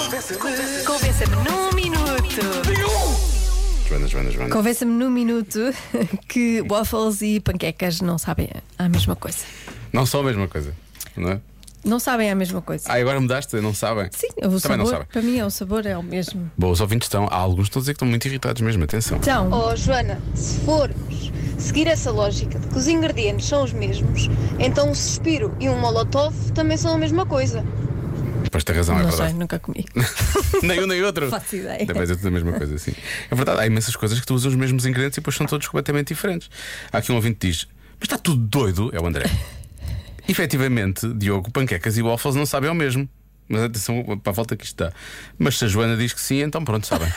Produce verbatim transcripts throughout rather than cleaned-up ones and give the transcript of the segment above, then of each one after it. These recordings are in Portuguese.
Convença-me num minuto. Joana, Joana, Joana. Convença-me num minuto que waffles e panquecas não sabem a mesma coisa. Não são a mesma coisa, não é? Não sabem a mesma coisa. Ah, agora mudaste, não sabem? Sim, o Também sabor, não sabem. para mim é o sabor é o mesmo. Bom, os ouvintes estão, há alguns que estão a dizer que estão muito irritados mesmo, atenção. Então, Oh Joana, se formos seguir essa lógica de que os ingredientes são os mesmos, então um suspiro e um molotov também são a mesma coisa. Depois tem razão, é não verdade. sei, nunca comi. Nem um nem outro. Faço ideia. Deve ser tudo a mesma coisa, sim. É verdade, há imensas coisas que tu usas os mesmos ingredientes e depois são todos completamente diferentes. Há aqui um ouvinte que diz: mas está tudo doido, é o André. Efetivamente, Diogo, panquecas e waffles não sabem ao mesmo. Mas atenção para a volta que isto dá. Mas se a Joana diz que sim, então pronto, sabem.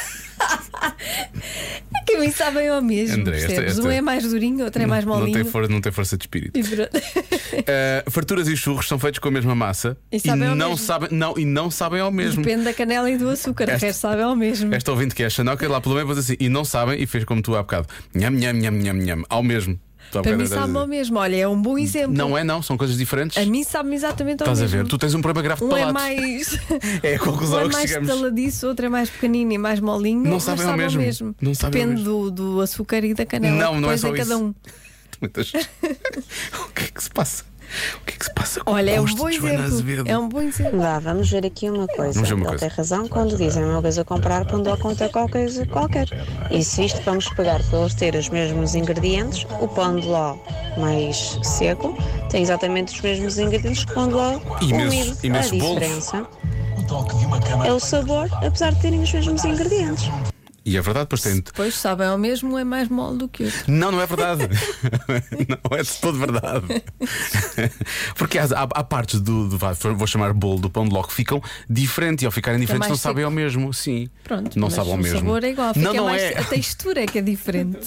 É que a mim sabem ao mesmo. André, esta- percebes? esta- Um é mais durinho, outro é mais Não molinho. tem, for, não tem força de espírito. E pronto. Uh, farturas e churros são feitos com a mesma massa E sabem ao não mesmo. sabem, não, e não sabem ao mesmo. Depende da canela e do açúcar, o Esta- resto sabem ao mesmo. Esta ouvinte que é a Xanoca lá pelo meio pôs assim, e não sabem, e fez como tu há bocado. Nham, nham, nham, nham, nham, ao mesmo. Tu há Para bocado mim estás a sabe dizer. ao mesmo. Olha, é um bom exemplo. Não é, não, são coisas diferentes. A mim sabe-me exatamente ao Estás a mesmo. ver? Tu tens um problema grave de Um é palato. mais. É a conclusão um a é que mais chegamos. estaladiço, outro é mais pequenino e mais molinho. Não mas sabem sabe ao mesmo. Não sabem ao Depende mesmo. do, do açúcar e da canela. Não, que não é pões só em cada isso. um. Muitas- O que é que se passa? O que é que se passa com Olha, o é um gosto bom de Joana exemplo. Azevedo? É um bom exemplo. Vá, vamos ver aqui uma coisa. Vamos ver uma Ele coisa. tem razão quando dizem uma vez a comprar pão de conta qualquer coisa qualquer. E se isto vamos pegar para eles terem os mesmos ingredientes, o pão de ló mais seco tem exatamente os mesmos ingredientes que o pão de ló Imensos- úmido. imensos A bolos. diferença é o sabor, apesar de terem os mesmos ingredientes. E é verdade, pois tem. Depois sabem ao mesmo, é mais mole do que outro. Não, não é verdade. Não é de todo verdade. Porque há, há, há partes do, do vá, vou chamar bolo do pão de ló que ficam diferentes e ao ficarem diferentes mais não sabem seco. ao mesmo. Sim. Pronto, Não mas sabe ao o mesmo. sabor é igual. Não, Fica não mais... é. A textura é que é diferente.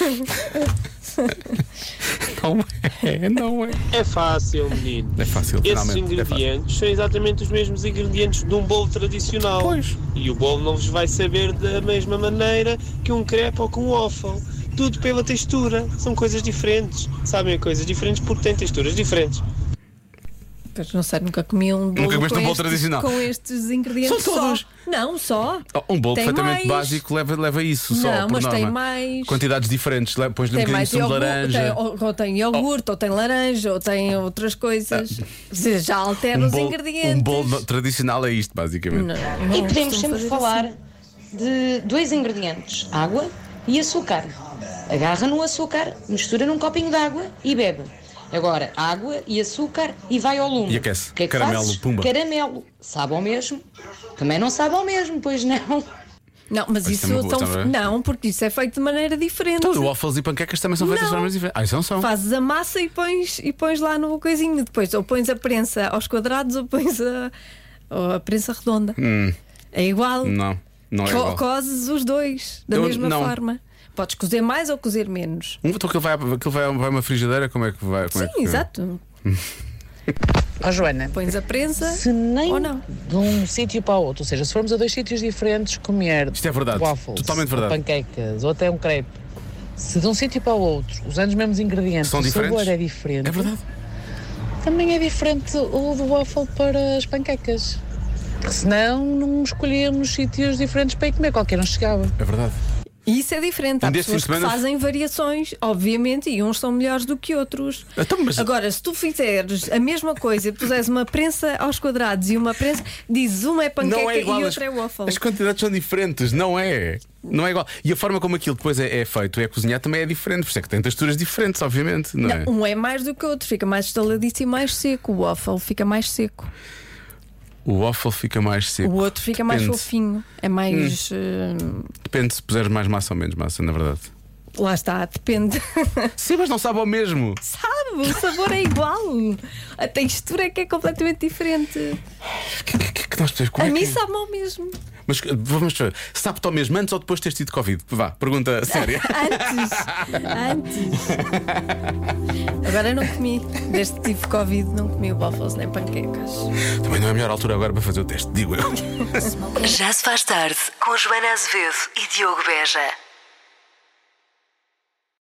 Não é, não é. É fácil, menino. É fácil, Esses finalmente. É fácil. ingredientes são exatamente os mesmos ingredientes de um bolo tradicional. Pois. E o bolo não vos vai saber da mesma maneira que um crepe ou que um waffle. Tudo pela textura. São coisas diferentes. Sabem, coisas diferentes porque têm texturas diferentes. Pois não sei, nunca comi um bolo. Nunca comeste com um bolo estes- tradicional? Com estes ingredientes. São todos. Só. Não, só. Oh, um bolo Tem perfeitamente mais. básico leva, leva isso só. Não, por mas norma. tem mais. Quantidades diferentes. Le- Pões-lhe um Tem bocadinho de mais sumo de iogurte, laranja. tem, ou, ou tem iogurte, ou tem laranja, ou tem outras coisas. Ou seja, já altera um os bolo, ingredientes. um bolo no- tradicional é isto, basicamente. Não, E não podemos costumo sempre fazer falar assim. de dois ingredientes: água e açúcar. Agarra no açúcar, mistura num copinho de água e bebe. Agora, água e açúcar e vai ao lume. E aquece. O que é que Caramelo, fazes? pumba. Caramelo. Sabe ao mesmo? Também não sabe ao mesmo, pois não. Não, mas Isto isso é uma boa, tão- tá bem? não, porque isso é feito de maneira diferente. Então, waffles e panquecas também são feitas de Não. formas diferentes. Ah, isso não são. Fazes a massa e pões, e pões lá no coisinho. Depois, ou pões a prensa aos quadrados, ou pões a, ou a prensa redonda. É igual. Hum. Não, não é Co- igual. Cozes os dois da Eu- mesma não. forma. Podes cozer mais ou cozer menos. Um, então aquilo vai, aquilo vai, vai uma frigideira, como é que vai? Como é Sim, que... exato. Ó Joana, Pões a prensa se nem ou não. de um sítio para o outro, ou seja, se formos a dois sítios diferentes comer Isto é verdade, waffles, totalmente ou verdade. panquecas ou até um crepe, se de um sítio para o outro, usando os mesmos ingredientes, São o diferentes? sabor é diferente. É verdade. Também é diferente o do waffle para as panquecas. Porque senão não escolhíamos sítios diferentes para ir comer, qualquer um chegava. É verdade. E isso é diferente. Há Um destes pessoas que fins de semana- fazem variações, obviamente, e uns são melhores do que outros. Então, mas- Agora, se tu fizeres a mesma coisa e puseres uma prensa aos quadrados e uma prensa, dizes uma é panqueca Não é igual. e as, outra é waffle. as quantidades são diferentes, não é? Não é igual. E a forma como aquilo depois é, é feito, é cozinhado, também é diferente. Por isso é que tem texturas diferentes, obviamente. Não, é? Não, um é mais do que o outro, fica mais estaladiço e mais seco. O waffle fica mais seco. O waffle fica mais seco. O outro fica mais Depende. fofinho. É mais. eh, Depende se puseres mais massa ou menos massa, na verdade. lá está, depende. Sim, mas não sabe ao mesmo. Sabe, o sabor é igual. A textura é que é completamente diferente. O que, que, que nós podemos como A é mim que... sabe ao mesmo. Mas vamos ver, sabe-te ao mesmo antes ou depois de teres tido Covid? Vá, pergunta séria. Antes. Antes. Agora não comi. Desde que tive Covid, não comi waffles nem panquecas. Também não é a melhor altura agora para fazer o teste, digo eu. Já se faz tarde com Joana Azevedo e Diogo Beja.